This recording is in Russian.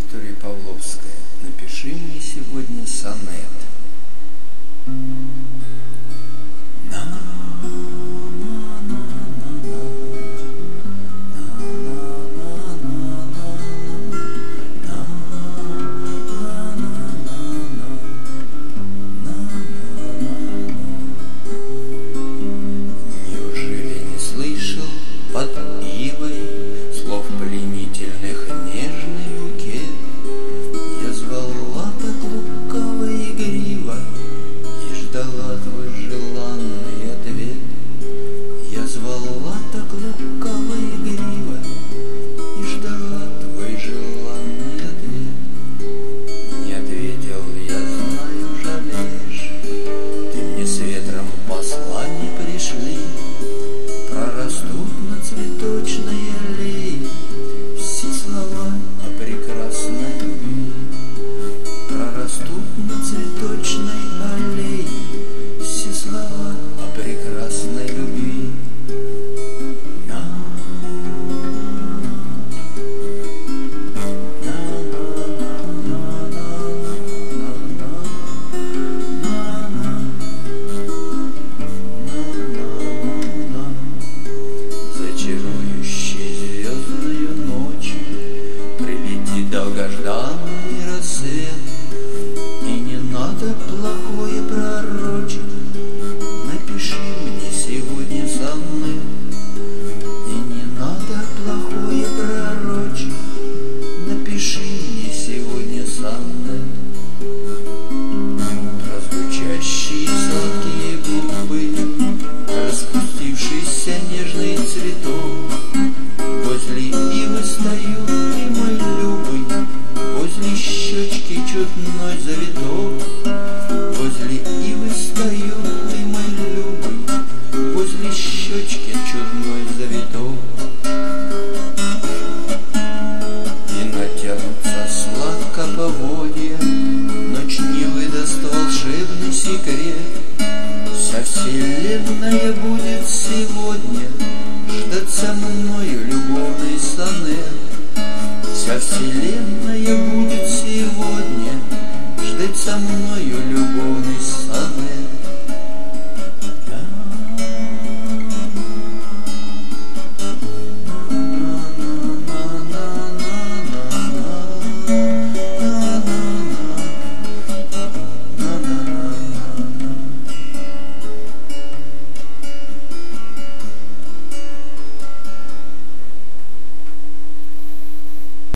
Виктория Павловская. Напиши мне сегодня сонет. Неужели не слышал под ивой слов пленительных нежный букет? Я звала так лукаво и игриво и ждала твой желанный ответ. Я звала так лукаво и игриво и ждала твой желанный ответ. Не ответил, я знаю, жалеешь, ты мне с ветром послания пришли. Прорастут на цветочной аллее все слова о прекрасной любви. Прорастут на цветочной аллее все слова о прекрасной любви. Зачарующей звездною ночью прилетит долгожданный рассвет, и не надо плохое пророчить, напиши мне сегодня сонет. И не надо плохое пророчить, напиши мне сегодня сонет. Разлучащие сладкие губы, распустившийся нежный цветок, возле ивы стою, ты мой любый, возле щечки чудной завиток. Возле ивы стою, ты мой любый, возле щечки чудной завиток. И натянутся сладко поводья, ночь не выдаст волшебный секрет. Вся вселенная будет сегодня ждать со мною любовный сонет. Вся вселенная будет сегодня ждать со мною любовный сонет.